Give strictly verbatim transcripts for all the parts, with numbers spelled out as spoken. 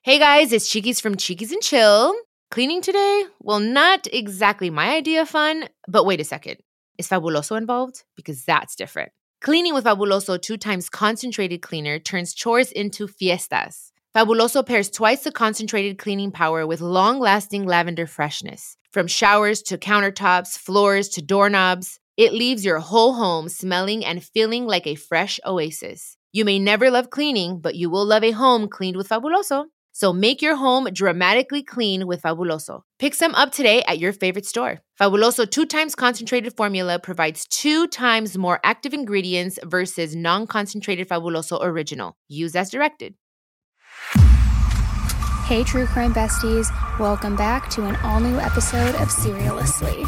Hey guys, it's Cheekies from Cheekies and Chill. Cleaning today? Well, not exactly my idea of fun, but wait a second. Is Fabuloso involved? Because that's different. Cleaning with Fabuloso two times concentrated cleaner turns chores into fiestas. Fabuloso pairs twice the concentrated cleaning power with long-lasting lavender freshness. From showers to countertops, floors to doorknobs, it leaves your whole home smelling and feeling like a fresh oasis. You may never love cleaning, but you will love a home cleaned with Fabuloso. So make your home dramatically clean with Fabuloso. Pick some up today at your favorite store. Fabuloso two times concentrated formula provides two times more active ingredients versus non-concentrated Fabuloso original. Use as directed. Hey, True Crime Besties. Welcome back to an all-new episode of Seriously.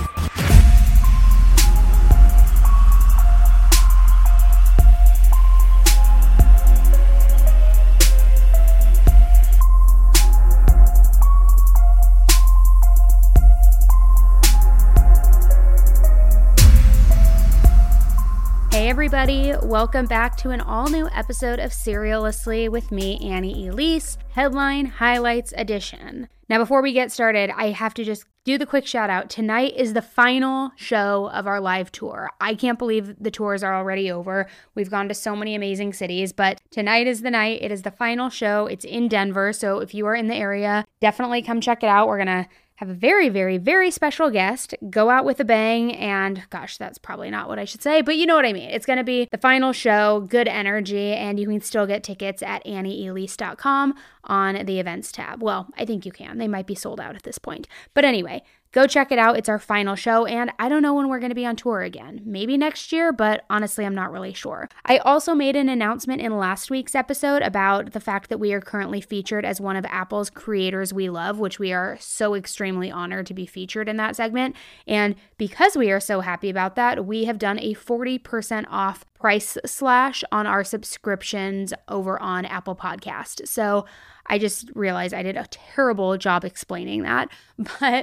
Hey everybody, welcome back to an all-new episode of Seriously with me, Annie Elise, Headline Highlights Edition. Now before we get started, I have to just do the quick shout out. Tonight is the final show of our live tour. I can't believe the tours are already over. We've gone to so many amazing cities, but tonight is the night. It is the final show. It's in Denver, so if you are in the area, definitely come check it out. We're gonna have a very, very, very special guest, go out with a bang, and gosh, that's probably not what I should say, but you know what I mean. It's going to be the final show, good energy, and you can still get tickets at annie elise dot com on the events tab. Well, I think you can. They might be sold out at this point. But anyway, go check it out. It's our final show, and I don't know when we're going to be on tour again. Maybe next year, but honestly, I'm not really sure. I also made an announcement in last week's episode about the fact that we are currently featured as one of Apple's Creators We Love, which we are so extremely honored to be featured in that segment. And because we are so happy about that, we have done a forty percent off price slash on our subscriptions over on Apple Podcast. So I just realized I did a terrible job explaining that, but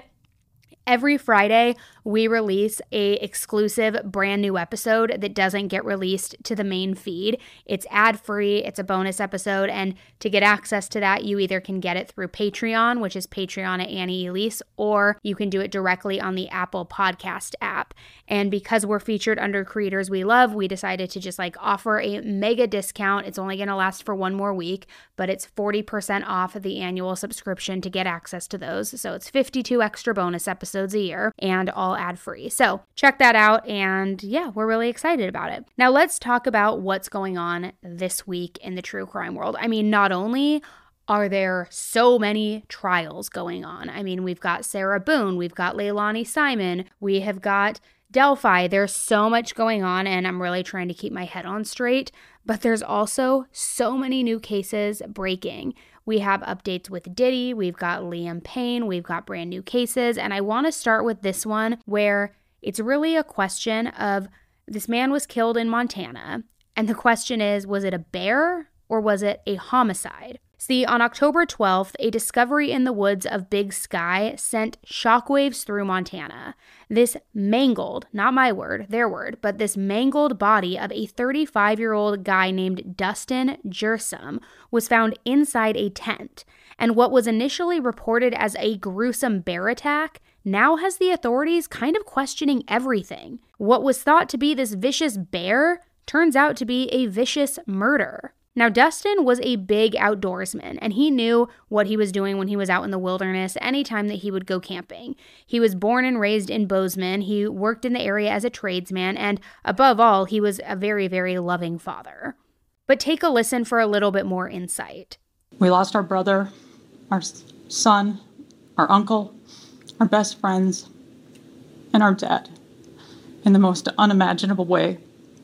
every Friday, we release a exclusive brand new episode that doesn't get released to the main feed. It's ad-free, it's a bonus episode, and to get access to that, you either can get it through Patreon, which is Patreon at Annie Elise, or you can do it directly on the Apple Podcast app. And because we're featured under Creators We Love, we decided to just like offer a mega discount. It's only going to last for one more week, but it's forty percent off of the annual subscription to get access to those. So it's fifty-two extra bonus episodes a year and all ad-free. So check that out, and yeah, we're really excited about it. Now let's talk about what's going on this week in the true crime world. I mean, not only are there so many trials going on. I mean, we've got Sarah Boone, we've got Leilani Simon, we have got Delphi. There's so much going on, and I'm really trying to keep my head on straight, but there's also so many new cases breaking. We have updates with Diddy, we've got Liam Payne, we've got brand new cases, and I want to start with this one where it's really a question of this man was killed in Montana, and the question is, was it a bear or was it a homicide? See, on October twelfth, a discovery in the woods of Big Sky sent shockwaves through Montana. This mangled, not my word, their word, but this mangled body of a thirty-five-year-old guy named Dustin Gersom was found inside a tent. And what was initially reported as a gruesome bear attack now has the authorities kind of questioning everything. What was thought to be this vicious bear turns out to be a vicious murder. Now, Dustin was a big outdoorsman, and he knew what he was doing when he was out in the wilderness anytime that he would go camping. He was born and raised in Bozeman. He worked in the area as a tradesman, and above all, he was a very, very loving father. But take a listen for a little bit more insight. We lost our brother, our son, our uncle, our best friends, and our dad in the most unimaginable way.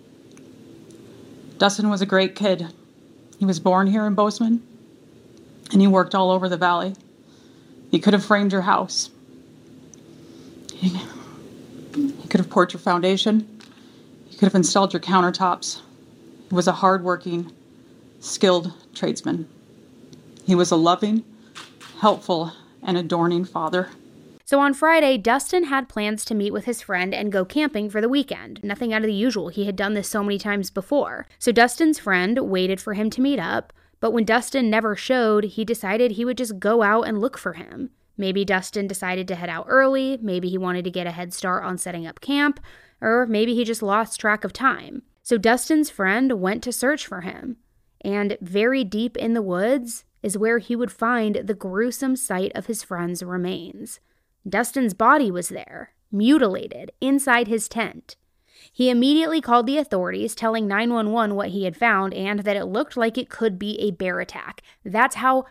Dustin was a great kid. He was born here in Bozeman, and he worked all over the valley. He could have framed your house. He, he could have poured your foundation. He could have installed your countertops. He was a hardworking, skilled tradesman. He was a loving, helpful, and adoring father. So on Friday, Dustin had plans to meet with his friend and go camping for the weekend. Nothing out of the usual. He had done this so many times before. So Dustin's friend waited for him to meet up, But when Dustin never showed, he decided he would just go out and look for him. Maybe Dustin decided to head out early, maybe he wanted to get a head start on setting up camp, or maybe he just lost track of time. So Dustin's friend went to search for him, and very deep in the woods is where he would find the gruesome sight of his friend's remains. Dustin's body was there, mutilated, inside his tent. He immediately called the authorities, telling nine one one what he had found and that it looked like it could be a bear attack. That's how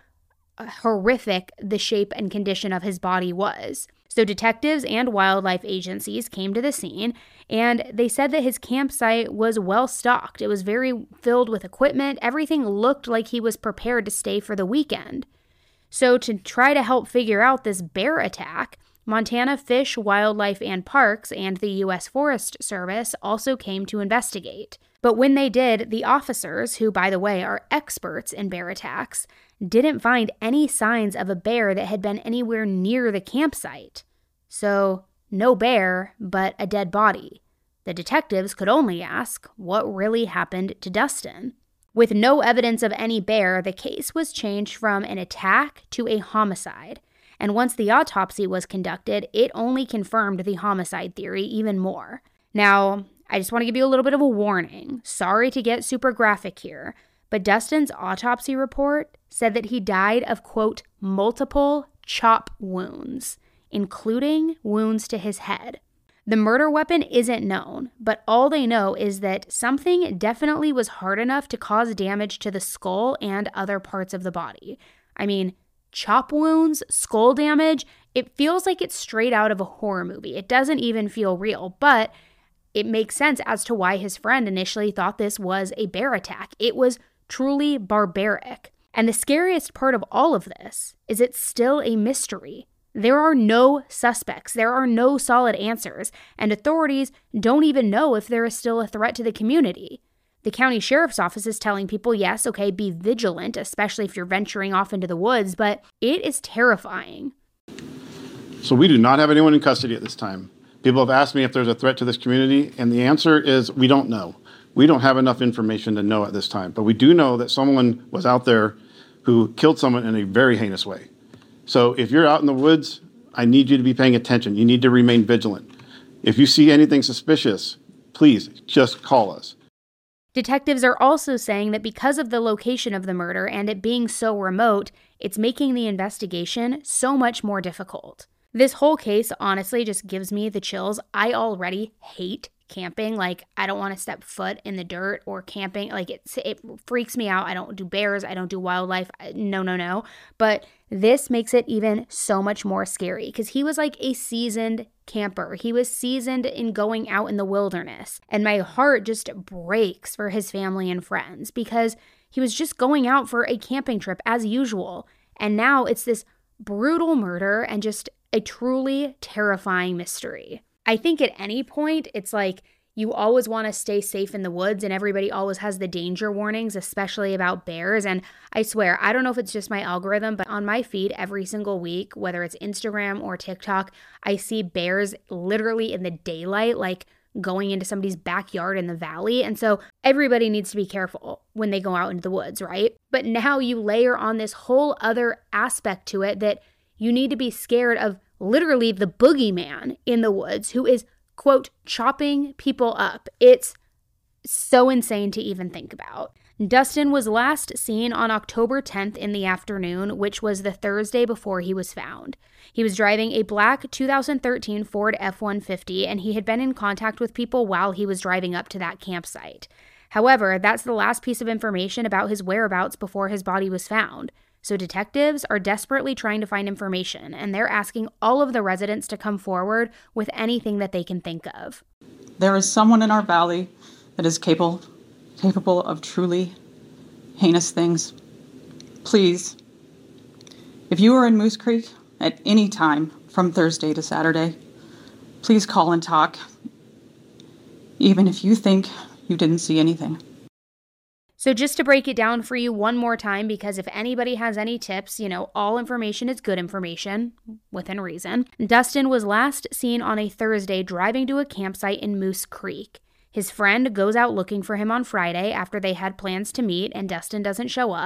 horrific the shape and condition of his body was. So detectives and wildlife agencies came to the scene, and they said that his campsite was well stocked. It was very filled with equipment. Everything looked like he was prepared to stay for the weekend. So to try to help figure out this bear attack, Montana Fish, Wildlife, and Parks and the U S Forest Service also came to investigate. But when they did, the officers, who by the way are experts in bear attacks, didn't find any signs of a bear that had been anywhere near the campsite. So, no bear, but a dead body. The detectives could only ask, what really happened to Dustin? With no evidence of any bear, the case was changed from an attack to a homicide. And once the autopsy was conducted, it only confirmed the homicide theory even more. Now, I just want to give you a little bit of a warning. Sorry to get super graphic here, but Dustin's autopsy report said that he died of, quote, multiple chop wounds, including wounds to his head. The murder weapon isn't known, but all they know is that something definitely was hard enough to cause damage to the skull and other parts of the body. I mean, chop wounds, skull damage, it feels like it's straight out of a horror movie. It doesn't even feel real, but it makes sense as to why his friend initially thought this was a bear attack. It was truly barbaric. And the scariest part of all of this is it's still a mystery. There are no suspects. There are no solid answers. And authorities don't even know if there is still a threat to the community. The county sheriff's office is telling people, yes, okay, be vigilant, especially if you're venturing off into the woods, but it is terrifying. So we do not have anyone in custody at this time. People have asked me if there's a threat to this community, and the answer is we don't know. We don't have enough information to know at this time, but we do know that someone was out there who killed someone in a very heinous way. So if you're out in the woods, I need you to be paying attention. You need to remain vigilant. If you see anything suspicious, please just call us. Detectives are also saying that because of the location of the murder and it being so remote, it's making the investigation so much more difficult. This whole case honestly just gives me the chills. I already hate camping. Like, I don't want to step foot in the dirt or camping. Like, it's, it freaks me out. I don't do bears. I don't do wildlife. No, no, no. But this makes it even so much more scary because he was like a seasoned camper. He was seasoned in going out in the wilderness. And my heart just breaks for his family and friends because he was just going out for a camping trip as usual. And now it's this brutal murder and just a truly terrifying mystery. I think at any point, it's like you always want to stay safe in the woods and everybody always has the danger warnings, especially about bears. And I swear, I don't know if it's just my algorithm, but on my feed every single week, whether it's Instagram or TikTok, I see bears literally in the daylight, like going into somebody's backyard in the valley. And so everybody needs to be careful when they go out into the woods, right? But now you layer on this whole other aspect to it that you need to be scared of literally the boogeyman in the woods who is, quote, chopping people up. It's so insane to even think about. Dustin was last seen on October tenth in the afternoon, which was the Thursday before he was found. He was driving a black two thousand thirteen Ford F one fifty, and he had been in contact with people while he was driving up to that campsite. However, that's the last piece of information about his whereabouts before his body was found. So detectives are desperately trying to find information, and they're asking all of the residents to come forward with anything that they can think of. There is someone in our valley that is capable, capable of truly heinous things. Please, if you are in Moose Creek at any time from Thursday to Saturday, please call and talk, even if you think you didn't see anything. So just to break it down for you one more time, because if anybody has any tips, you know, all information is good information, within reason. Dustin was last seen on a Thursday driving to a campsite in Moose Creek. His friend goes out looking for him on Friday after they had plans to meet, and Dustin doesn't show up.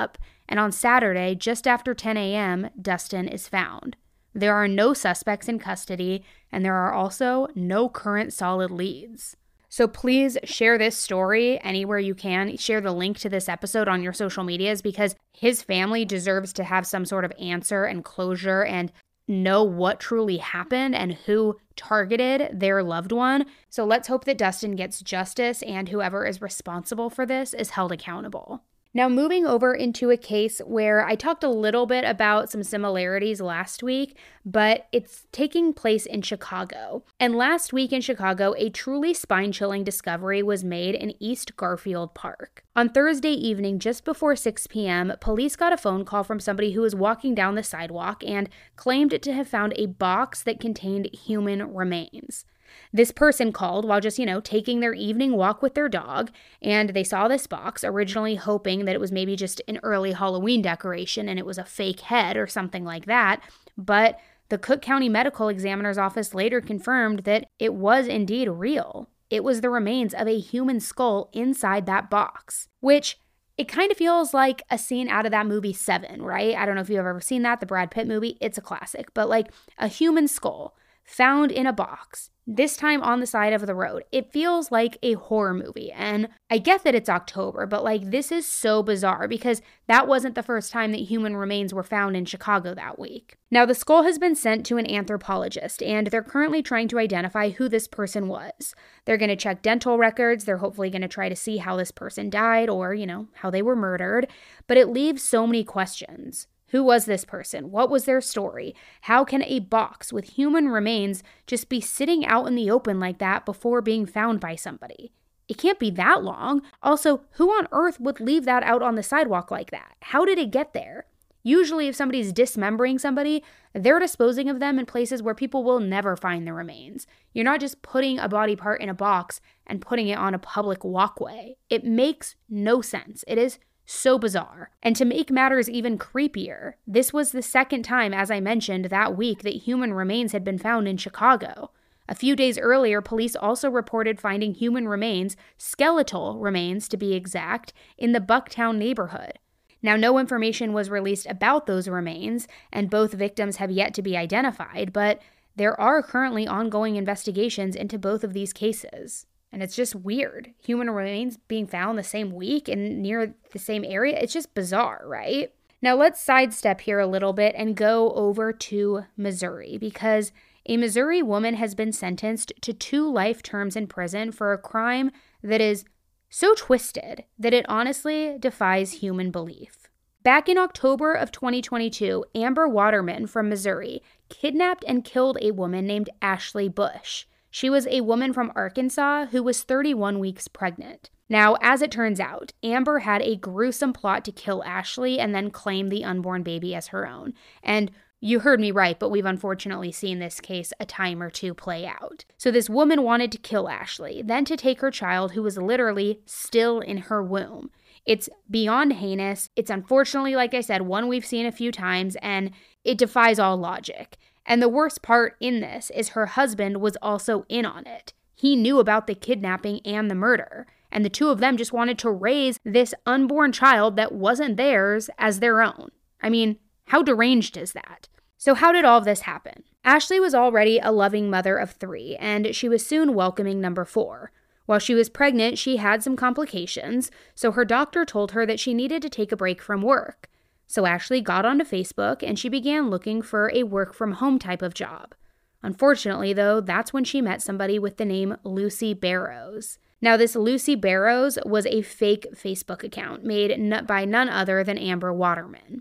And on Saturday, just after ten a.m., Dustin is found. There are no suspects in custody, and there are also no current solid leads. So please share this story anywhere you can. Share the link to this episode on your social medias because his family deserves to have some sort of answer and closure and know what truly happened and who targeted their loved one. So let's hope that Dustin gets justice and whoever is responsible for this is held accountable. Now, moving over into a case where I talked a little bit about some similarities last week, but it's taking place in Chicago. And last week in Chicago, a truly spine-chilling discovery was made in East Garfield Park. On Thursday evening, just before six p.m., police got a phone call from somebody who was walking down the sidewalk and claimed to have found a box that contained human remains. This person called while just, you know, taking their evening walk with their dog, and they saw this box, originally hoping that it was maybe just an early Halloween decoration and it was a fake head or something like that. But the Cook County Medical Examiner's Office later confirmed that it was indeed real. It was the remains of a human skull inside that box, which it kind of feels like a scene out of that movie Seven, right? I don't know if you've ever seen that, the Brad Pitt movie. It's a classic, but like a human skull found in a box, this time on the side of the road. It feels like a horror movie. And I get that it's October, but like this is so bizarre because that wasn't the first time that human remains were found in Chicago that week. Now, the skull has been sent to an anthropologist, and they're currently trying to identify who this person was. They're going to check dental records. They're hopefully going to try to see how this person died or, you know, how they were murdered. But it leaves so many questions. Who was this person? What was their story? How can a box with human remains just be sitting out in the open like that before being found by somebody? It can't be that long. Also, who on earth would leave that out on the sidewalk like that? How did it get there? Usually, if somebody's dismembering somebody, they're disposing of them in places where people will never find the remains. You're not just putting a body part in a box and putting it on a public walkway. It makes no sense. It is so bizarre. And to make matters even creepier, this was the second time, as I mentioned, that week that human remains had been found in Chicago. A few days earlier, police also reported finding human remains, skeletal remains to be exact, in the Bucktown neighborhood. Now, no information was released about those remains, and both victims have yet to be identified, but there are currently ongoing investigations into both of these cases. And it's just weird. Human remains being found the same week and near the same area. It's just bizarre, right? Now let's sidestep here a little bit and go over to Missouri because a Missouri woman has been sentenced to two life terms in prison for a crime that is so twisted that it honestly defies human belief. Back in October of twenty twenty-two, Amber Waterman from Missouri kidnapped and killed a woman named Ashley Bush. She was a woman from Arkansas who was thirty-one weeks pregnant. Now, as it turns out, Amber had a gruesome plot to kill Ashley and then claim the unborn baby as her own. And you heard me right, but we've unfortunately seen this case a time or two play out. So this woman wanted to kill Ashley, then to take her child who was literally still in her womb. It's beyond heinous. It's unfortunately, like I said, one we've seen a few times, and it defies all logic. And the worst part in this is her husband was also in on it. He knew about the kidnapping and the murder, and the two of them just wanted to raise this unborn child that wasn't theirs as their own. I mean, how deranged is that? So how did all of this happen? Ashley was already a loving mother of three, and she was soon welcoming number four. While she was pregnant, she had some complications, so her doctor told her that she needed to take a break from work. So Ashley got onto Facebook and she began looking for a work-from-home type of job. Unfortunately, though, that's when she met somebody with the name Lucy Barrows. Now, this Lucy Barrows was a fake Facebook account made by none other than Amber Waterman.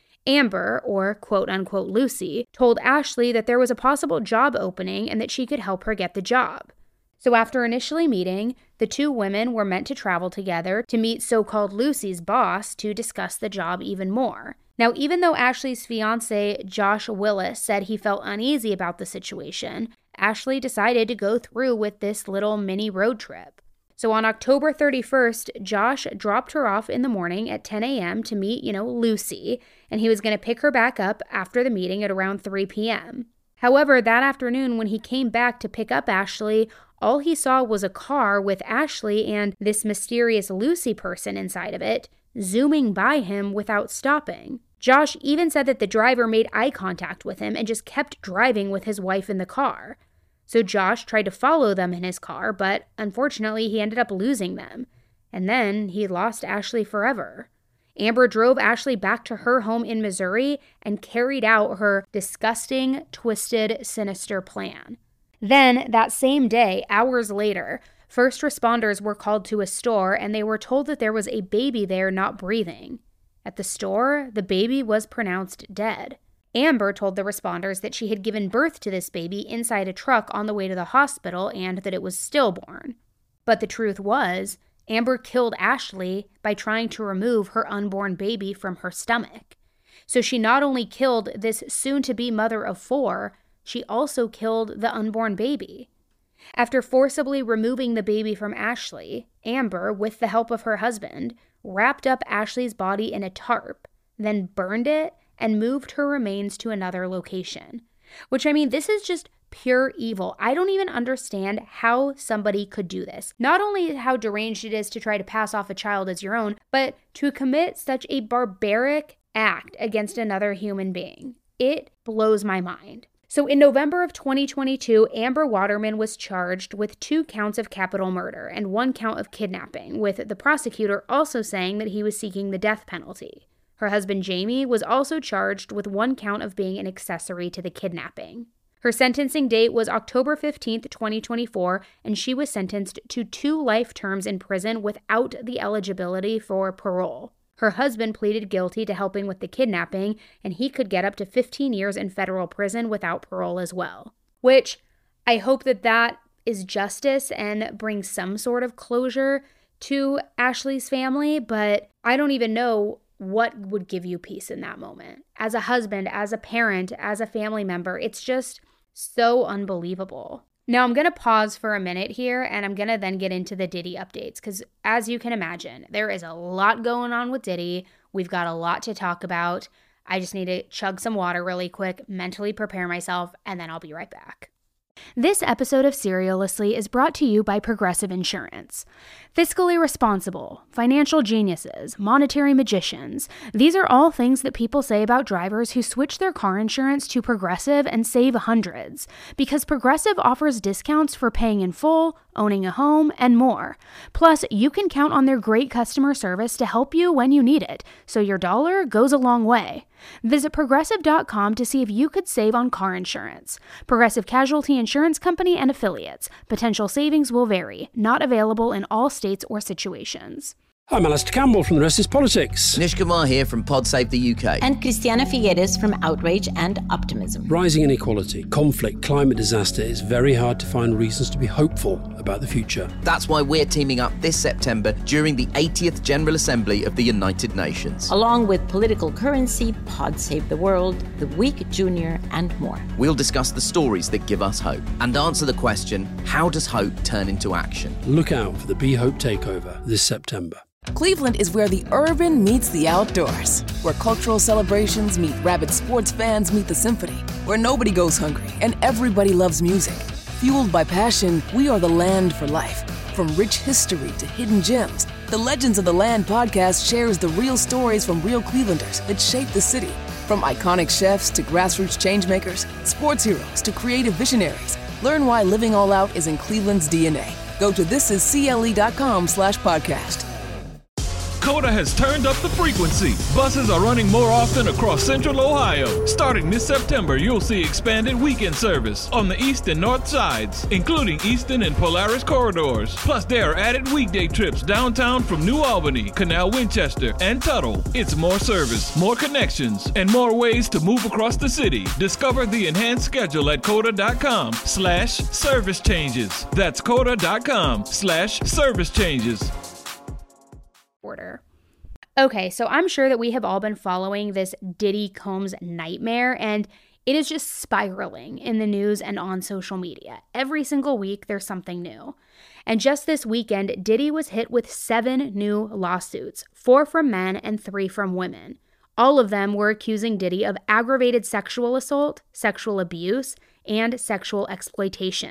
Amber, or quote-unquote Lucy, told Ashley that there was a possible job opening and that she could help her get the job. So after initially meeting, the two women were meant to travel together to meet so-called Lucy's boss to discuss the job even more. Now, even though Ashley's fiancé, Josh Willis, said he felt uneasy about the situation, Ashley decided to go through with this little mini road trip. So on October thirty-first, Josh dropped her off in the morning at ten a.m. to meet, you know, Lucy, and he was going to pick her back up after the meeting at around three p.m. However, that afternoon when he came back to pick up Ashley, all he saw was a car with Ashley and this mysterious Lucy person inside of it, zooming by him without stopping. Josh even said that the driver made eye contact with him and just kept driving with his wife in the car. So Josh tried to follow them in his car, but unfortunately he ended up losing them. And then he lost Ashley forever. Amber drove Ashley back to her home in Missouri and carried out her disgusting, twisted, sinister plan. Then, that same day, hours later, first responders were called to a store and they were told that there was a baby there not breathing. At the store, the baby was pronounced dead. Amber told the responders that she had given birth to this baby inside a truck on the way to the hospital and that it was stillborn. But the truth was, Amber killed Ashley by trying to remove her unborn baby from her stomach. So she not only killed this soon-to-be mother of four, she also killed the unborn baby. After forcibly removing the baby from Ashley, Amber, with the help of her husband, wrapped up Ashley's body in a tarp, then burned it and moved her remains to another location. Which, I mean, this is just pure evil. I don't even understand how somebody could do this. Not only how deranged it is to try to pass off a child as your own, but to commit such a barbaric act against another human being. It blows my mind. So in November of twenty twenty-two, Amber Waterman was charged with two counts of capital murder and one count of kidnapping, with the prosecutor also saying that he was seeking the death penalty. Her husband Jamie was also charged with one count of being an accessory to the kidnapping. Her sentencing date was October fifteenth, twenty twenty-four, and she was sentenced to two life terms in prison without the eligibility for parole. Her husband pleaded guilty to helping with the kidnapping, and he could get up to fifteen years in federal prison without parole as well. Which, I hope that that is justice and brings some sort of closure to Ashley's family, but I don't even know what would give you peace in that moment. As a husband, as a parent, as a family member, it's just so unbelievable. Now, I'm going to pause for a minute here, and I'm going to then get into the Diddy updates, because as you can imagine, there is a lot going on with Diddy. We've got a lot to talk about. I just need to chug some water really quick, mentally prepare myself, and then I'll be right back. This episode of Serialously is brought to you by Progressive Insurance. Fiscally responsible, financial geniuses, monetary magicians. These are all things that people say about drivers who switch their car insurance to Progressive and save hundreds. Because Progressive offers discounts for paying in full, owning a home, and more. Plus, you can count on their great customer service to help you when you need it, so your dollar goes a long way. Visit Progressive dot com to see if you could save on car insurance. Progressive Casualty Insurance Company and Affiliates. Potential savings will vary. Not available in all states or situations. I'm Alistair Campbell from The Rest is Politics. Nish Kumar here from Pod Save the U K. And Christiana Figueres from Outrage and Optimism. Rising inequality, conflict, climate disaster, it's very hard to find reasons to be hopeful about the future. That's why we're teaming up this September during the eightieth General Assembly of the United Nations. Along with Political Currency, Pod Save the World, The Week Junior, and more. We'll discuss the stories that give us hope and answer the question, how does hope turn into action? Look out for the Be Hope Takeover this September. Cleveland is where the urban meets the outdoors, where cultural celebrations meet rabid sports fans meet the symphony, where nobody goes hungry and everybody loves music. Fueled by passion, we are the land for life. From rich history to hidden gems, the Legends of the Land podcast shares the real stories from real Clevelanders that shape the city. From iconic chefs to grassroots changemakers, sports heroes to creative visionaries, learn why living all out is in Cleveland's D N A. Go to thisiscle.com slash podcast. Coda has turned up the frequency. Buses are running more often across Central Ohio. Starting this September, you'll see expanded weekend service on the east and north sides, including Easton and Polaris corridors. Plus, there are added weekday trips downtown from New Albany, Canal Winchester, and Tuttle. It's more service, more connections, and more ways to move across the city. Discover the enhanced schedule at coda.com slash service changes. That's coda.com slash service changes. Order. Okay, so I'm sure that we have all been following this Diddy Combs nightmare, and it is just spiraling in the news and on social media. Every single week, there's something new. And just this weekend, Diddy was hit with seven new lawsuits, four from men and three from women. All of them were accusing Diddy of aggravated sexual assault, sexual abuse, and sexual exploitation.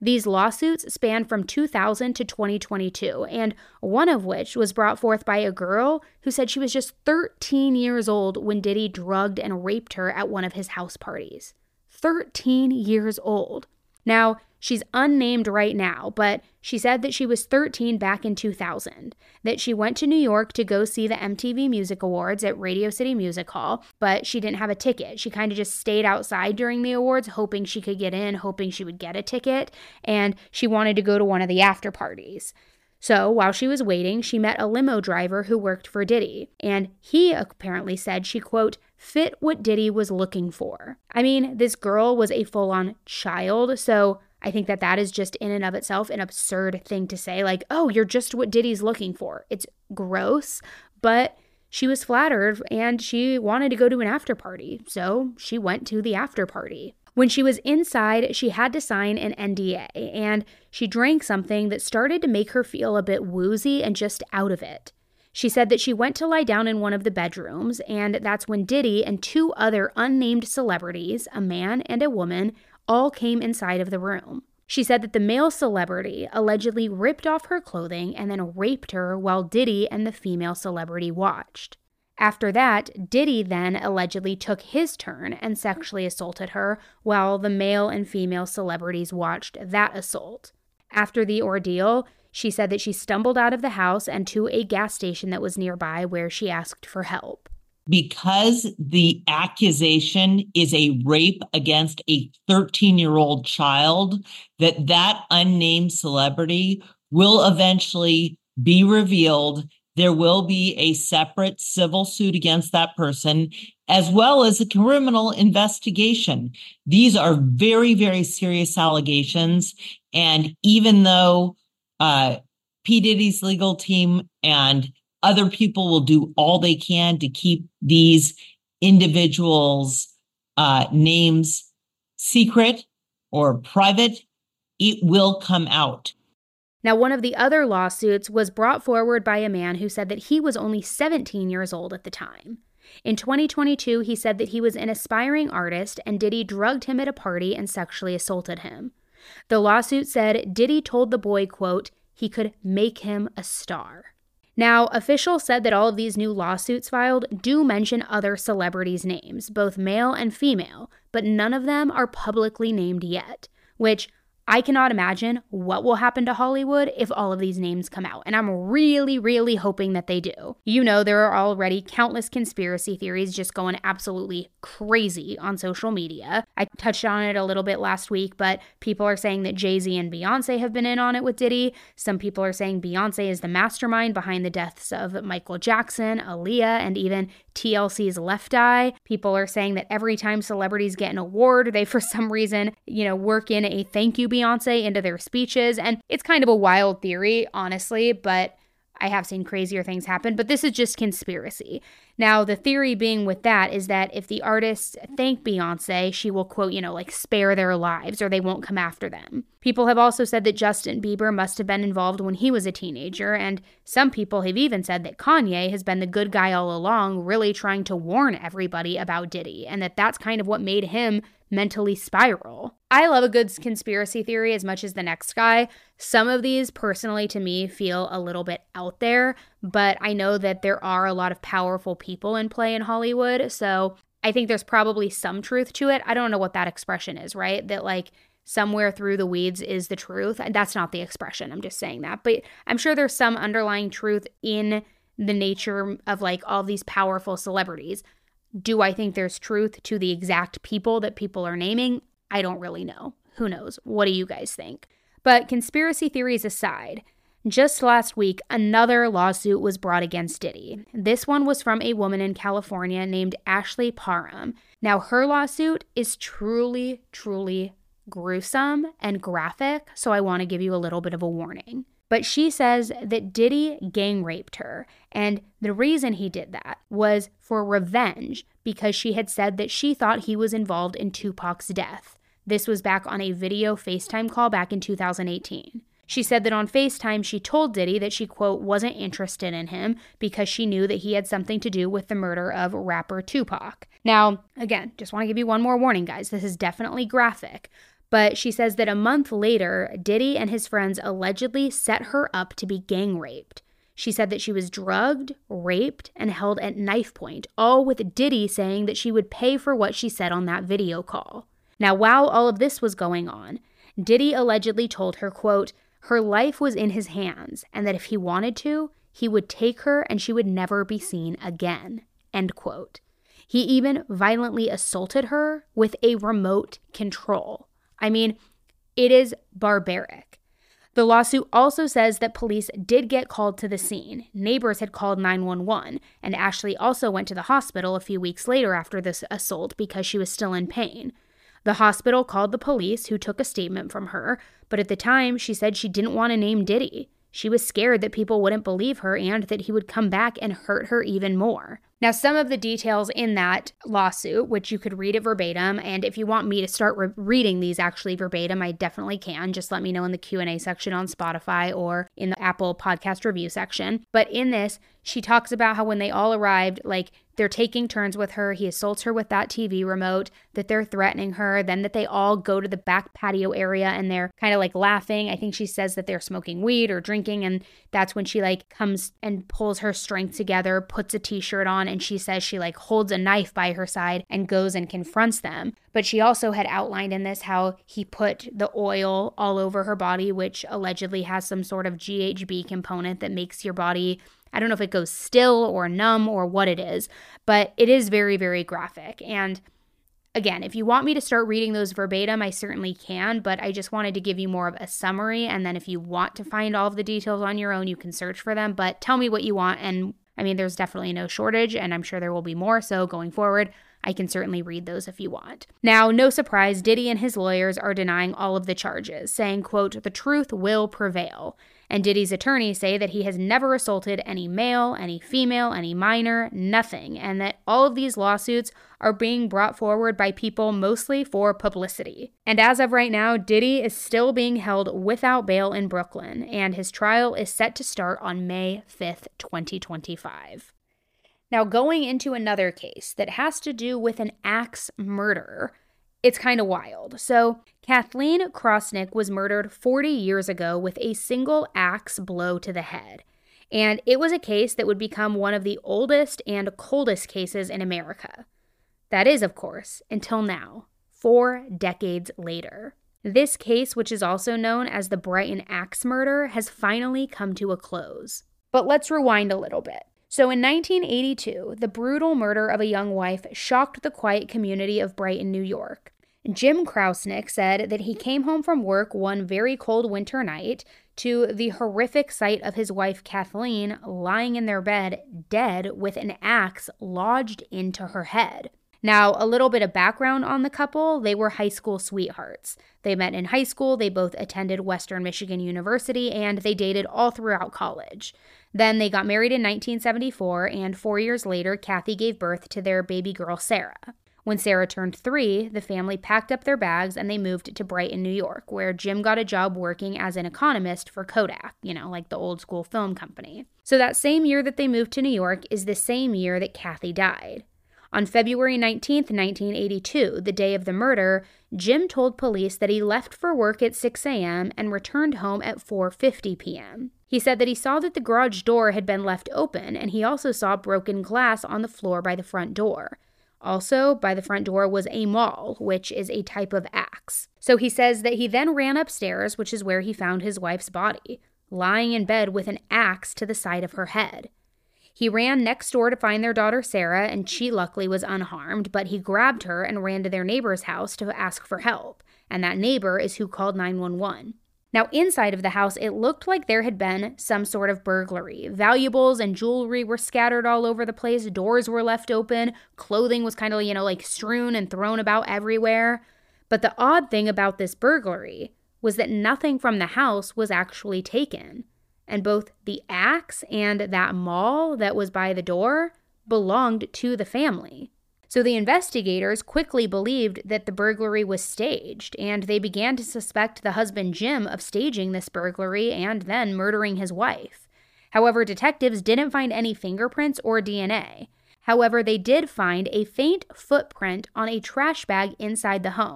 These lawsuits span from two thousand to twenty twenty-two, and one of which was brought forth by a girl who said she was just thirteen years old when Diddy drugged and raped her at one of his house parties. thirteen years old. Now, she's unnamed right now, but she said that she was thirteen back in two thousand, that she went to New York to go see the M T V Music Awards at Radio City Music Hall, but she didn't have a ticket. She kind of just stayed outside during the awards, hoping she could get in, hoping she would get a ticket, and she wanted to go to one of the after parties. So while she was waiting, she met a limo driver who worked for Diddy, and he apparently said she, quote, fit what Diddy was looking for. I mean, this girl was a full-on child, so I think that that is just in and of itself an absurd thing to say, like, oh, you're just what Diddy's looking for. It's gross, but she was flattered and she wanted to go to an after party, so she went to the after party. When she was inside, she had to sign an N D A, and she drank something that started to make her feel a bit woozy and just out of it. She said that she went to lie down in one of the bedrooms, and that's when Diddy and two other unnamed celebrities, a man and a woman, all came inside of the room. She said that the male celebrity allegedly ripped off her clothing and then raped her while Diddy and the female celebrity watched. After that, Diddy then allegedly took his turn and sexually assaulted her while the male and female celebrities watched that assault. After the ordeal, she said that she stumbled out of the house and to a gas station that was nearby where she asked for help. Because the accusation is a rape against a thirteen-year-old child, that that unnamed celebrity will eventually be revealed. There will be a separate civil suit against that person, as well as a criminal investigation. These are very, very serious allegations. And even though uh, P. Diddy's legal team and other people will do all they can to keep these individuals' uh, names secret or private, it will come out. Now, one of the other lawsuits was brought forward by a man who said that he was only seventeen years old at the time. In twenty twenty-two, he said that he was an aspiring artist and Diddy drugged him at a party and sexually assaulted him. The lawsuit said Diddy told the boy, quote, he could make him a star. Now, officials said that all of these new lawsuits filed do mention other celebrities' names, both male and female, but none of them are publicly named yet, which I cannot imagine what will happen to Hollywood if all of these names come out, and I'm really, really hoping that they do. You know, there are already countless conspiracy theories just going absolutely crazy on social media. I touched on it a little bit last week, but people are saying that Jay-Z and Beyonce have been in on it with Diddy. Some people are saying Beyonce is the mastermind behind the deaths of Michael Jackson, Aaliyah, and even T L C's Left Eye. People are saying that every time celebrities get an award, they for some reason, you know, work in a thank you Beyonce into their speeches. And it's kind of a wild theory, honestly, but I have seen crazier things happen. But this is just conspiracy. Now, the theory being with that is that if the artists thank Beyonce, she will, quote, you know, like spare their lives or they won't come after them. People have also said that Justin Bieber must have been involved when he was a teenager. And some people have even said that Kanye has been the good guy all along, really trying to warn everybody about Diddy, and that that's kind of what made him mentally spiral. I love a good conspiracy theory as much as the next guy. Some of these, personally, to me, feel a little bit out there, but I know that there are a lot of powerful people in play in Hollywood, so I think there's probably some truth to it. I don't know what that expression is, right? That, like, somewhere through the weeds is the truth. That's not the expression. I'm just saying that. But I'm sure there's some underlying truth in the nature of, like, all these powerful celebrities. Do I think there's truth to the exact people that people are naming? I don't really know. Who knows? What do you guys think? But conspiracy theories aside, just last week, another lawsuit was brought against Diddy. This one was from a woman in California named Ashley Parham. Now, her lawsuit is truly, truly gruesome and graphic, so I want to give you a little bit of a warning. But she says that Diddy gang raped her, and the reason he did that was for revenge because she had said that she thought he was involved in Tupac's death. This was back on a video FaceTime call back in two thousand eighteen. She said that on FaceTime she told Diddy that she, quote, wasn't interested in him because she knew that he had something to do with the murder of rapper Tupac. Now, again, just want to give you one more warning, guys. This is definitely graphic. But she says that a month later, Diddy and his friends allegedly set her up to be gang raped. She said that she was drugged, raped, and held at knife point, all with Diddy saying that she would pay for what she said on that video call. Now, while all of this was going on, Diddy allegedly told her, quote, her life was in his hands, and that if he wanted to, he would take her and she would never be seen again, end quote. He even violently assaulted her with a remote control. I mean, it is barbaric. The lawsuit also says that police did get called to the scene. Neighbors had called nine one one, and Ashley also went to the hospital a few weeks later after this assault because she was still in pain. The hospital called the police, who took a statement from her, but at the time, she said she didn't want to name Diddy. She was scared that people wouldn't believe her and that he would come back and hurt her even more. Now, some of the details in that lawsuit, which you could read it verbatim, and if you want me to start re- reading these actually verbatim, I definitely can. Just let me know in the Q and A section on Spotify or in the Apple podcast review section. But in this, she talks about how when they all arrived, like, they're taking turns with her. He assaults her with that T V remote, that they're threatening her, then that they all go to the back patio area and they're kind of like laughing. I think she says that they're smoking weed or drinking, and that's when she like comes and pulls her strength together, puts a t-shirt on, and she says she like holds a knife by her side and goes and confronts them. But she also had outlined in this how he put the oil all over her body, which allegedly has some sort of G H B component that makes your body, I don't know if it goes still or numb or what it is, but it is very, very graphic. And again, if you want me to start reading those verbatim, I certainly can, but I just wanted to give you more of a summary. And then if you want to find all of the details on your own, you can search for them, but tell me what you want. And I mean, there's definitely no shortage, and I'm sure there will be more. So going forward, I can certainly read those if you want. Now, no surprise, Diddy and his lawyers are denying all of the charges, saying, quote, the truth will prevail. And Diddy's attorneys say that he has never assaulted any male, any female, any minor, nothing, and that all of these lawsuits are being brought forward by people mostly for publicity. And as of right now, Diddy is still being held without bail in Brooklyn, and his trial is set to start on May fifth, twenty twenty-five. Now, going into another case that has to do with an axe murder, it's kind of wild. So, Kathleen Krosnick was murdered forty years ago with a single axe blow to the head. And it was a case that would become one of the oldest and coldest cases in America. That is, of course, until now, four decades later. This case, which is also known as the Brighton Axe Murder, has finally come to a close. But let's rewind a little bit. So in nineteen eighty-two, the brutal murder of a young wife shocked the quiet community of Brighton, New York. Jim Krosnick said that he came home from work one very cold winter night to the horrific sight of his wife Kathleen lying in their bed dead with an axe lodged into her head. Now, a little bit of background on the couple. They were high school sweethearts. They met in high school, they both attended Western Michigan University, and they dated all throughout college. Then they got married in nineteen seventy-four, and four years later, Kathy gave birth to their baby girl, Sarah. When Sarah turned three, the family packed up their bags and they moved to Brighton, New York, where Jim got a job working as an economist for Kodak, you know, like the old school film company. So that same year that they moved to New York is the same year that Kathy died. On February nineteenth, nineteen eighty-two, the day of the murder, Jim told police that he left for work at six a.m. and returned home at four fifty p.m. He said that he saw that the garage door had been left open, and he also saw broken glass on the floor by the front door. Also, by the front door was a maul, which is a type of axe. So he says that he then ran upstairs, which is where he found his wife's body, lying in bed with an axe to the side of her head. He ran next door to find their daughter Sarah, and she luckily was unharmed, but he grabbed her and ran to their neighbor's house to ask for help, and that neighbor is who called nine one one. Now, inside of the house, it looked like there had been some sort of burglary. Valuables and jewelry were scattered all over the place. Doors were left open. Clothing was kind of, you know, like strewn and thrown about everywhere. But the odd thing about this burglary was that nothing from the house was actually taken. And both the axe and that maul that was by the door belonged to the family. So the investigators quickly believed that the burglary was staged, and they began to suspect the husband Jim of staging this burglary and then murdering his wife. However, detectives didn't find any fingerprints or D N A. However, they did find a faint footprint on a trash bag inside the home,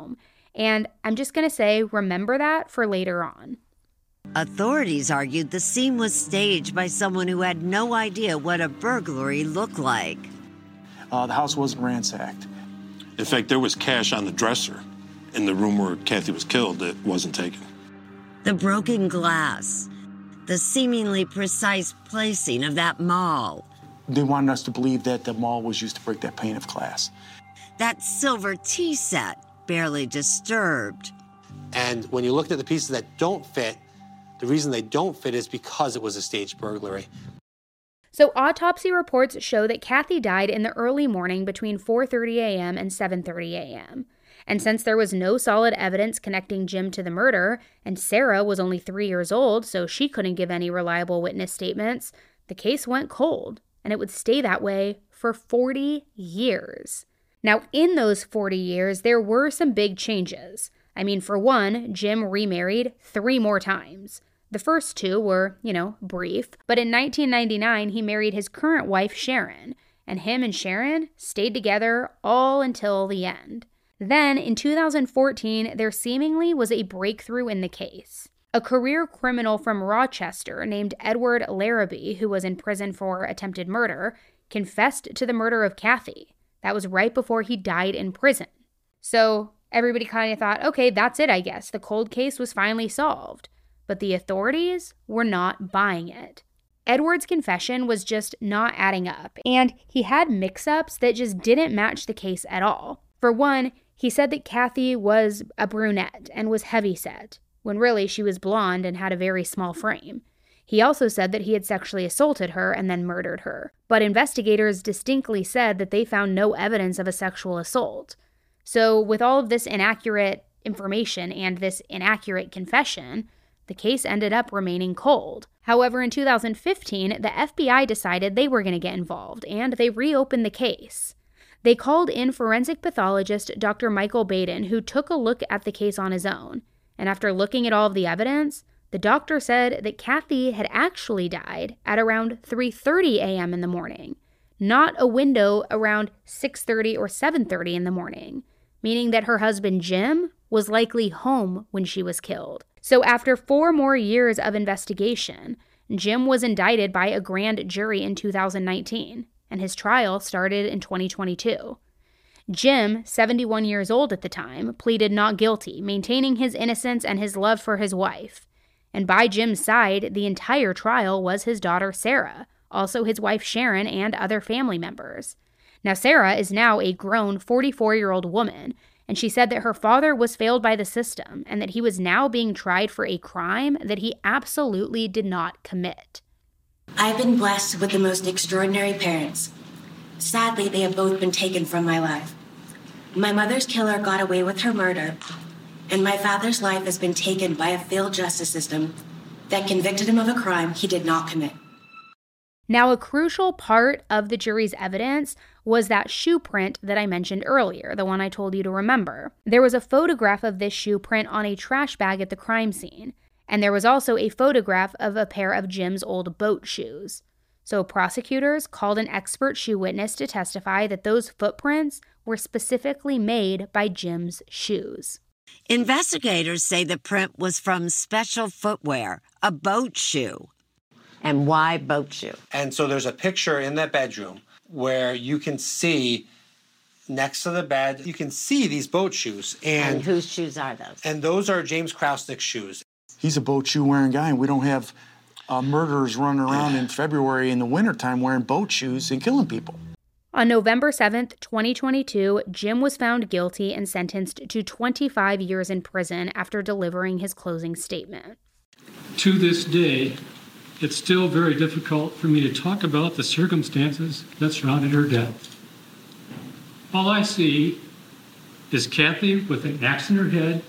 And I'm just going to say, remember that for later on. Authorities argued the scene was staged by someone who had no idea what a burglary looked like. Uh, the house wasn't ransacked. In fact, there was cash on the dresser in the room where Kathy was killed that wasn't taken. The broken glass, the seemingly precise placing of that maul. They wanted us to believe that the maul was used to break that pane of glass. That silver tea set, barely disturbed. And when you looked at the pieces that don't fit, the reason they don't fit is because it was a staged burglary. So autopsy reports show that Kathy died in the early morning between four thirty a.m. and seven thirty a.m. And since there was no solid evidence connecting Jim to the murder, and Sarah was only three years old, so she couldn't give any reliable witness statements, the case went cold, and it would stay that way for forty years. Now, in those forty years, there were some big changes. I mean, for one, Jim remarried three more times. The first two were, you know, brief, but in nineteen ninety-nine, he married his current wife, Sharon, and him and Sharon stayed together all until the end. Then, in two thousand fourteen, there seemingly was a breakthrough in the case. A career criminal from Rochester named Edward Larrabee, who was in prison for attempted murder, confessed to the murder of Kathy. That was right before he died in prison. So, everybody kind of thought, okay, that's it, I guess. The cold case was finally solved. But the authorities were not buying it. Edward's confession was just not adding up, and he had mix-ups that just didn't match the case at all. For one, he said that Kathy was a brunette and was heavyset, when really she was blonde and had a very small frame. He also said that he had sexually assaulted her and then murdered her, but investigators distinctly said that they found no evidence of a sexual assault. So with all of this inaccurate information and this inaccurate confession, the case ended up remaining cold. However, in two thousand fifteen, the F B I decided they were going to get involved, and they reopened the case. They called in forensic pathologist Doctor Michael Baden, who took a look at the case on his own. And after looking at all of the evidence, the doctor said that Kathy had actually died at around three thirty a.m. in the morning, not a window around six thirty or seven thirty in the morning, meaning that her husband Jim was likely home when she was killed. So after four more years of investigation, Jim was indicted by a grand jury in two thousand nineteen, and his trial started in twenty twenty-two. Jim, seventy-one years old at the time, pleaded not guilty, maintaining his innocence and his love for his wife. And by Jim's side, the entire trial was his daughter Sarah, also his wife Sharon, and other family members. Now, Sarah is now a grown forty-four-year-old woman, and she said that her father was failed by the system and that he was now being tried for a crime that he absolutely did not commit. I've been blessed with the most extraordinary parents. Sadly, they have both been taken from my life. My mother's killer got away with her murder, and my father's life has been taken by a failed justice system that convicted him of a crime he did not commit. Now, a crucial part of the jury's evidence was that shoe print that I mentioned earlier, the one I told you to remember. There was a photograph of this shoe print on a trash bag at the crime scene, and there was also a photograph of a pair of Jim's old boat shoes. So prosecutors called an expert shoe witness to testify that those footprints were specifically made by Jim's shoes. Investigators say the print was from special footwear, a boat shoe. And why boat shoe? And so there's a picture in that bedroom where you can see next to the bed, you can see these boat shoes. And, and whose shoes are those? And those are James Krausnick's shoes. He's a boat shoe wearing guy, and we don't have uh, murderers running around in February in the wintertime wearing boat shoes and killing people. On November seventh, twenty twenty-two, Jim was found guilty and sentenced to twenty-five years in prison after delivering his closing statement. To this day, it's still very difficult for me to talk about the circumstances that surrounded her death. All I see is Kathy with an axe in her head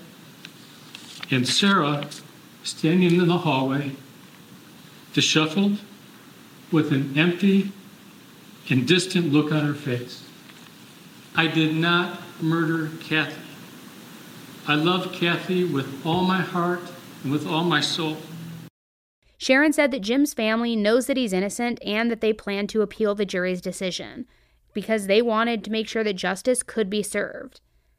and Sarah standing in the hallway, disheveled, with an empty and distant look on her face. I did not murder Kathy. I love Kathy with all my heart and with all my soul. Sharon said that Jim's family knows that he's innocent and that they plan to appeal the jury's decision because they wanted to make sure that justice could be served.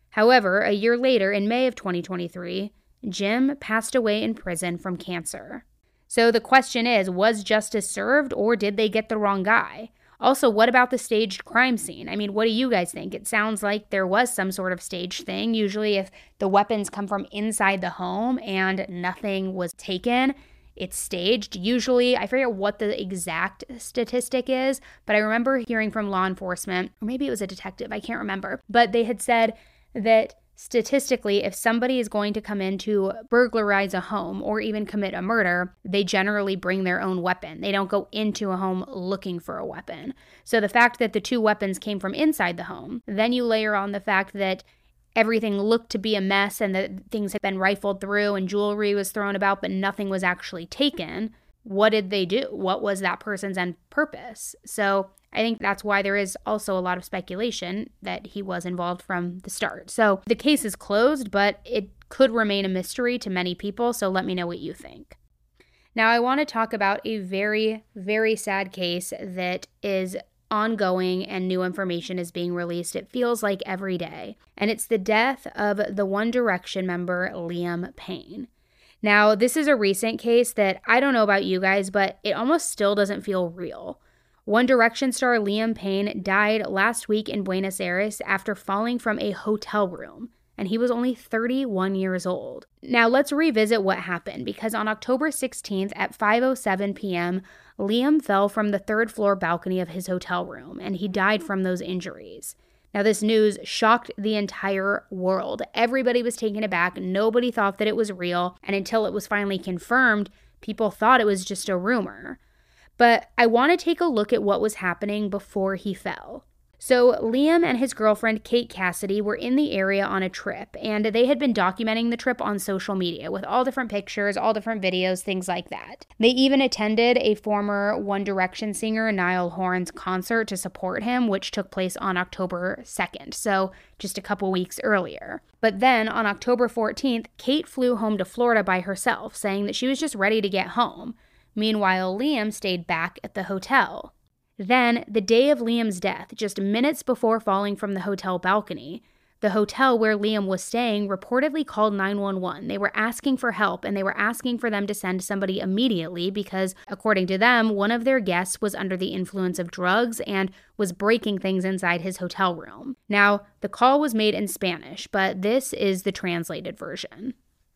However, a year later, in May of twenty twenty-three, Jim passed away in prison from cancer. So the question is, was justice served or did they get the wrong guy? Also, what about the staged crime scene? I mean, what do you guys think? It sounds like there was some sort of staged thing. Usually if the weapons come from inside the home and nothing was taken, it's staged. Usually, I forget what the exact statistic is, but I remember hearing from law enforcement, or maybe it was a detective, I can't remember, but they had said that statistically, if somebody is going to come in to burglarize a home or even commit a murder, they generally bring their own weapon. They don't go into a home looking for a weapon. So the fact that the two weapons came from inside the home, then you layer on the fact that everything looked to be a mess and that things had been rifled through and jewelry was thrown about, but nothing was actually taken. What did they do? What was that person's end purpose? So I think that's why there is also a lot of speculation that he was involved from the start. So the case is closed, but it could remain a mystery to many people, so let me know what you think. Now, I want to talk about a very, very sad case that is ongoing and new information is being released, it feels like every day. And it's the death of the One Direction member, Liam Payne. Now, this is a recent case that I don't know about you guys, but it almost still doesn't feel real. One Direction star Liam Payne died last week in Buenos Aires after falling from a hotel room, and he was only thirty-one years old. Now, let's revisit what happened, because on October sixteenth at five oh seven p.m., Liam fell from the third floor balcony of his hotel room, and he died from those injuries. Now, this news shocked the entire world. Everybody was taken aback. Nobody thought that it was real, and until it was finally confirmed, people thought it was just a rumor. But I want to take a look at what was happening before he fell. So Liam and his girlfriend, Kate Cassidy, were in the area on a trip, and they had been documenting the trip on social media with all different pictures, all different videos, things like that. They even attended a former One Direction singer, Niall Horan's concert to support him, which took place on October second, so just a couple weeks earlier. But then on October fourteenth, Kate flew home to Florida by herself, saying that she was just ready to get home. Meanwhile, Liam stayed back at the hotel. Then, the day of Liam's death, just minutes before falling from the hotel balcony, the hotel where Liam was staying reportedly called nine one one. They were asking for help, and they were asking for them to send somebody immediately because, according to them, one of their guests was under the influence of drugs and was breaking things inside his hotel room. Now, the call was made in Spanish, but this is the translated version.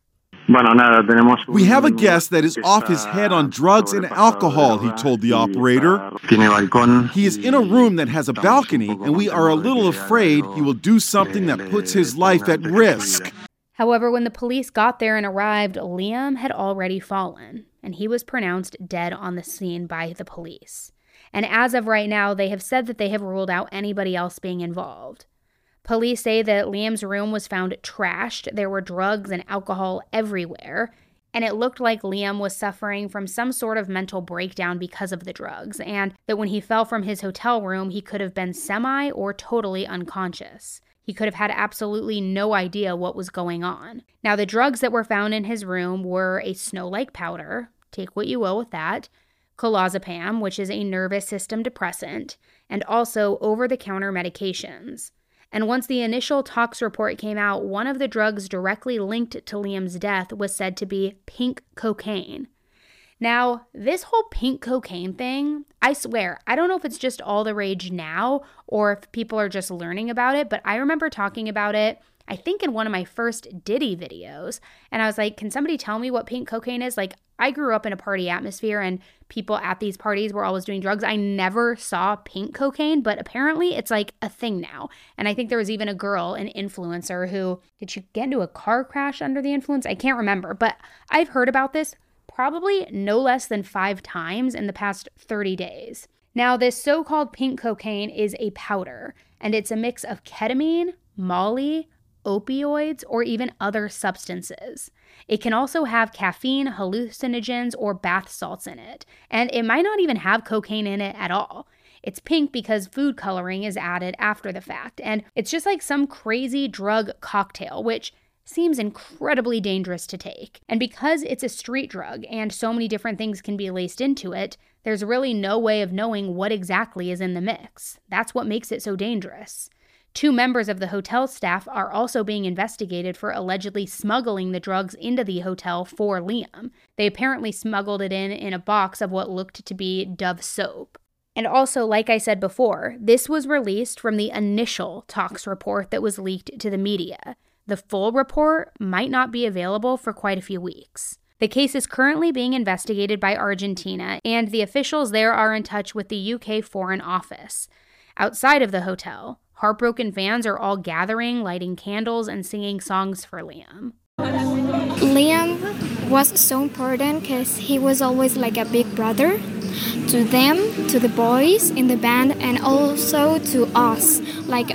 We have a guest that is off his head on drugs and alcohol, he told the operator. He is in a room that has a balcony, and we are a little afraid he will do something that puts his life at risk. However, when the police got there and arrived, Liam had already fallen, and he was pronounced dead on the scene by the police. And as of right now, they have said that they have ruled out anybody else being involved. Police say that Liam's room was found trashed. There were drugs and alcohol everywhere, and it looked like Liam was suffering from some sort of mental breakdown because of the drugs, and that when he fell from his hotel room, he could have been semi or totally unconscious. He could have had absolutely no idea what was going on. Now, the drugs that were found in his room were a snow-like powder, take what you will with that, clozapam, which is a nervous system depressant, and also over-the-counter medications. And once the initial tox report came out, one of the drugs directly linked to Liam's death was said to be pink cocaine. Now, this whole pink cocaine thing, I swear, I don't know if it's just all the rage now or if people are just learning about it, but I remember talking about it, I think in one of my first Diddy videos, and I was like, can somebody tell me what pink cocaine is? Like, I grew up in a party atmosphere and people at these parties were always doing drugs. I never saw pink cocaine, but apparently it's like a thing now. And I think there was even a girl, an influencer, who, did she get into a car crash under the influence? I can't remember, but I've heard about this probably no less than five times in the past thirty days. Now, this so-called pink cocaine is a powder, and it's a mix of ketamine, Molly, opioids, or even other substances. It can also have caffeine, hallucinogens, or bath salts in it, and it might not even have cocaine in it at all. It's pink because food coloring is added after the fact, and it's just like some crazy drug cocktail, which seems incredibly dangerous to take. And because it's a street drug and so many different things can be laced into it, there's really no way of knowing what exactly is in the mix. That's what makes it so dangerous. Two members of the hotel staff are also being investigated for allegedly smuggling the drugs into the hotel for Liam. They apparently smuggled it in in a box of what looked to be Dove soap. And also, like I said before, this was released from the initial tox report that was leaked to the media. The full report might not be available for quite a few weeks. The case is currently being investigated by Argentina, and the officials there are in touch with the U K Foreign Office. Outside of the hotel, heartbroken fans are all gathering, lighting candles, and singing songs for Liam. Liam was so important because he was always like a big brother to them, to the boys in the band, and also to us, like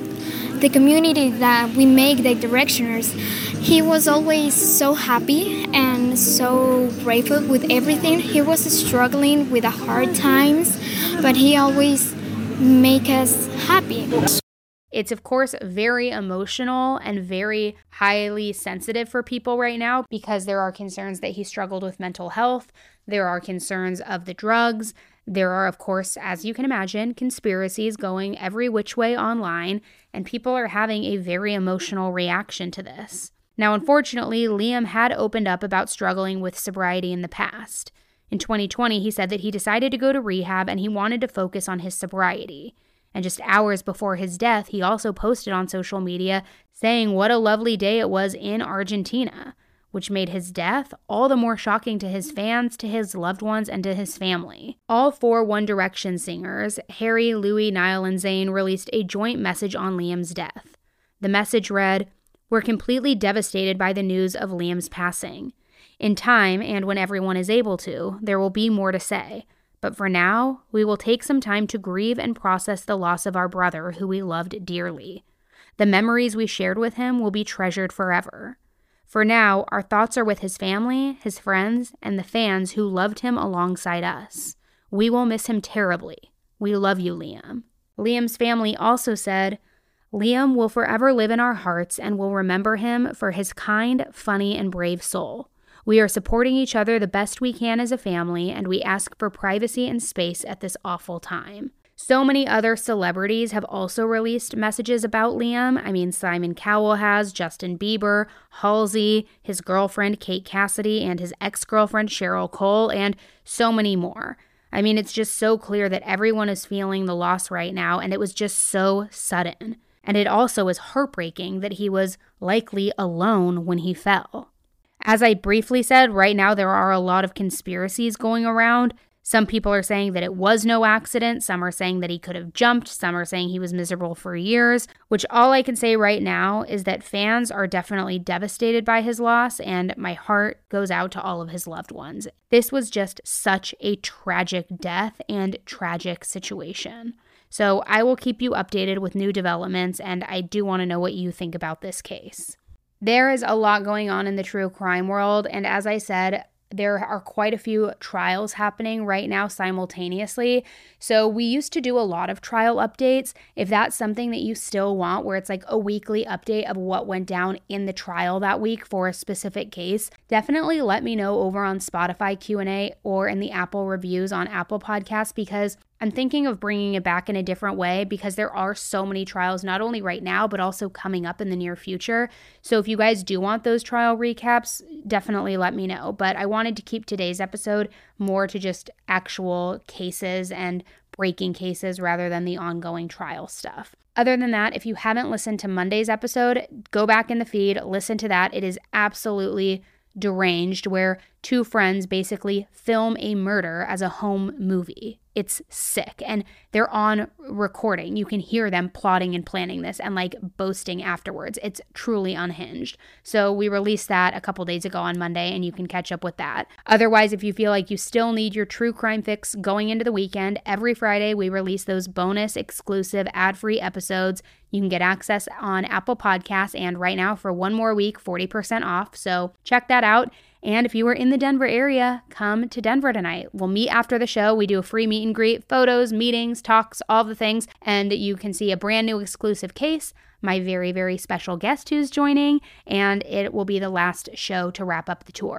the community that we make, the Directioners. He was always so happy and so grateful with everything. He was struggling with the hard times, but he always make us happy. It's, of course, very emotional and very highly sensitive for people right now because there are concerns that he struggled with mental health. There are concerns of the drugs. There are, of course, as you can imagine, conspiracies going every which way online, and people are having a very emotional reaction to this. Now, unfortunately, Liam had opened up about struggling with sobriety in the past. In twenty twenty, he said that he decided to go to rehab and he wanted to focus on his sobriety. And just hours before his death, he also posted on social media saying what a lovely day it was in Argentina, which made his death all the more shocking to his fans, to his loved ones, and to his family. All four One Direction singers, Harry, Louis, Niall, and Zayn, released a joint message on Liam's death. The message read, "We're completely devastated by the news of Liam's passing. In time, and when everyone is able to, there will be more to say. But for now, we will take some time to grieve and process the loss of our brother who we loved dearly. The memories we shared with him will be treasured forever. For now, our thoughts are with his family, his friends, and the fans who loved him alongside us. We will miss him terribly. We love you, Liam." Liam's family also said, "Liam will forever live in our hearts and will remember him for his kind, funny, and brave soul. We are supporting each other the best we can as a family, and we ask for privacy and space at this awful time." So many other celebrities have also released messages about Liam. I mean, Simon Cowell has, Justin Bieber, Halsey, his girlfriend Kate Cassidy, and his ex-girlfriend Cheryl Cole, and so many more. I mean, it's just so clear that everyone is feeling the loss right now, and it was just so sudden. And it also is heartbreaking that he was likely alone when he fell. As I briefly said, right now there are a lot of conspiracies going around. Some people are saying that it was no accident. Some are saying that he could have jumped. Some are saying he was miserable for years, which all I can say right now is that fans are definitely devastated by his loss, and my heart goes out to all of his loved ones. This was just such a tragic death and tragic situation. So I will keep you updated with new developments, and I do want to know what you think about this case. There is a lot going on in the true crime world, and as I said, there are quite a few trials happening right now simultaneously. So we used to do a lot of trial updates. If that's something that you still want, where it's like a weekly update of what went down in the trial that week for a specific case, definitely let me know over on Spotify Q and A or in the Apple reviews on Apple Podcasts, because I'm thinking of bringing it back in a different way because there are so many trials, not only right now, but also coming up in the near future. So if you guys do want those trial recaps, definitely let me know. But I wanted to keep today's episode more to just actual cases and breaking cases rather than the ongoing trial stuff. Other than that, if you haven't listened to Monday's episode, go back in the feed, listen to that. It is absolutely deranged, where two friends basically film a murder as a home movie. It's sick. And they're on recording. You can hear them plotting and planning this and like boasting afterwards. It's truly unhinged. So we released that a couple days ago on Monday, and you can catch up with that. Otherwise, if you feel like you still need your true crime fix going into the weekend, every Friday we release those bonus exclusive ad-free episodes. You can get access on Apple Podcasts, and right now for one more week, forty percent off. So check that out. And if you are in the Denver area, come to Denver tonight. We'll meet after the show. We do a free meet and greet, photos, meetings, talks, all the things. And you can see a brand new exclusive case, my very, very special guest who's joining, and it will be the last show to wrap up the tour.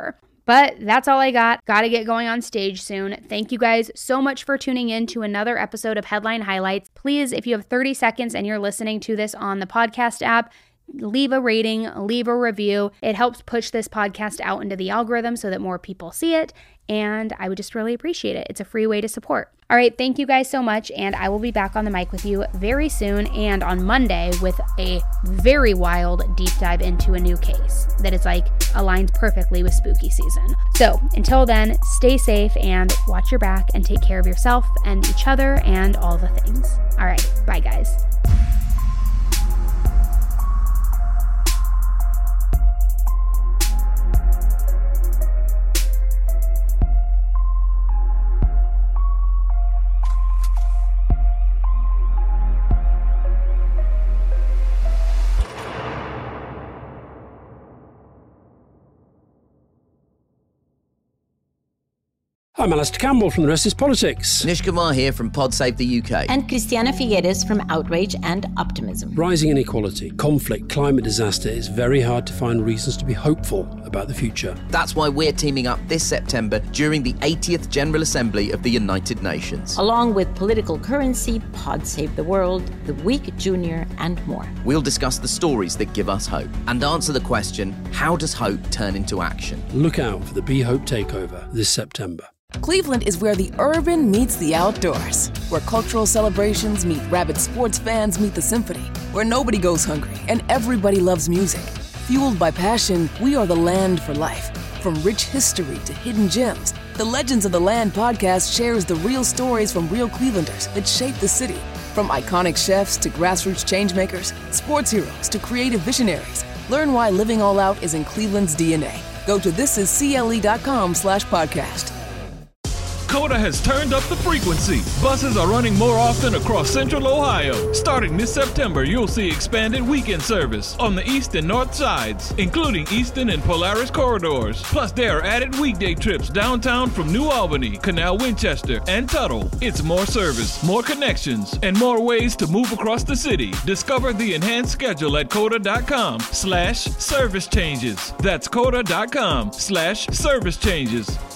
But that's all I got. Got to get going on stage soon. Thank you guys so much for tuning in to another episode of Headline Highlights. Please, if you have thirty seconds and you're listening to this on the podcast app, leave a rating, leave a review. It helps push this podcast out into the algorithm so that more people see it, and I would just really appreciate it. It's a free way to support. All right, thank you guys so much, and I will be back on the mic with you very soon and on Monday with a very wild deep dive into a new case that is like aligns perfectly with spooky season. So until then, stay safe and watch your back and take care of yourself and each other and all the things. All right, bye guys. I'm Alistair Campbell from The Rest is Politics. Nish Kumar here from Pod Save the U K. And Christiana Figueres from Outrage and Optimism. Rising inequality, conflict, climate disaster, it's very hard to find reasons to be hopeful about the future. That's why we're teaming up this September during the eightieth General Assembly of the United Nations. Along with Political Currency, Pod Save the World, The Week Junior, and more. We'll discuss the stories that give us hope and answer the question, how does hope turn into action? Look out for the Be Hope Takeover this September. Cleveland is where the urban meets the outdoors, where cultural celebrations meet rabid sports fans meet the symphony, where nobody goes hungry and everybody loves music. Fueled by passion, we are the land for life. From rich history to hidden gems, the Legends of the Land podcast shares the real stories from real Clevelanders that shape the city. From iconic chefs to grassroots changemakers, sports heroes to creative visionaries, learn why living all out is in Cleveland's D N A. Go to thisiscle.com slash podcast. Coda has turned up the frequency. Buses are running more often across Central Ohio. Starting this September, you'll see expanded weekend service on the east and north sides, including Easton and Polaris corridors. Plus, there are added weekday trips downtown from New Albany, Canal Winchester, and Tuttle. It's more service, more connections, and more ways to move across the city. Discover the enhanced schedule at coda.com slash service changes. That's coda.com slash service changes.